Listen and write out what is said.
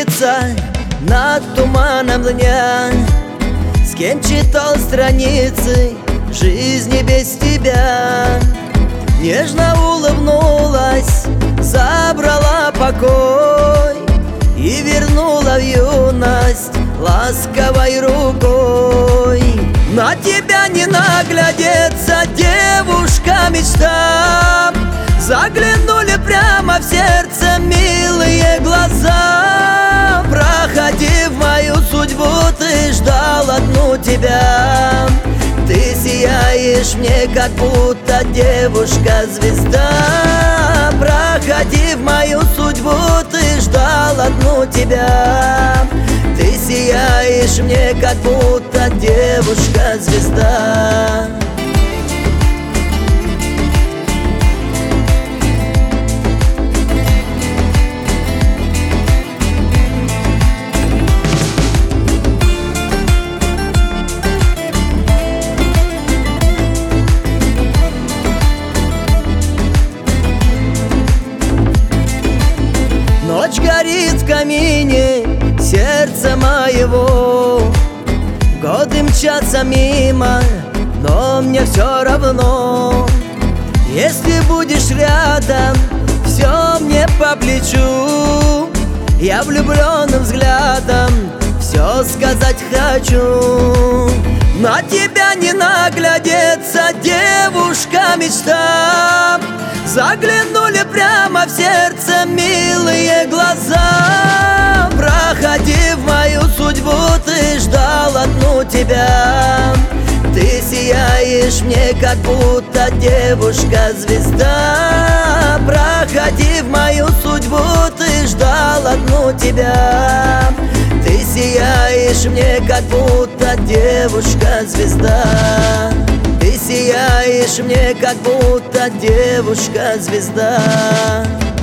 склониться над туманом дня. С кем читал страницы жизни без тебя. Нежно улыбнулась, забрала покой и вернула в юность ласковой рукой. На тебя не наглядеться, девушка мечта. Заглянули прямо в сердце милые глаза. Проходи в мою судьбу, ты ждал одну тебя. Ты сияешь мне, как будто девушка-звезда. Проходи в мою судьбу, ты ждал одну тебя. Ты сияешь мне, как будто девушка-звезда. Ночь горит в камине сердца моего. Годы мчатся мимо, но мне все равно. Если будешь рядом, все мне по плечу. Я влюбленным взглядом все сказать хочу. На тебя не наглядеться, девушка мечта. Заглянули прямо в сердце милые глаза. Проходи в мою судьбу, ты ждал одну тебя. Ты сияешь мне, как будто девушка-звезда. Проходи в мою судьбу, ты ждал одну тебя. Ты сияешь мне, как будто девушка-звезда. Ты сияешь мне, как будто девушка-звезда.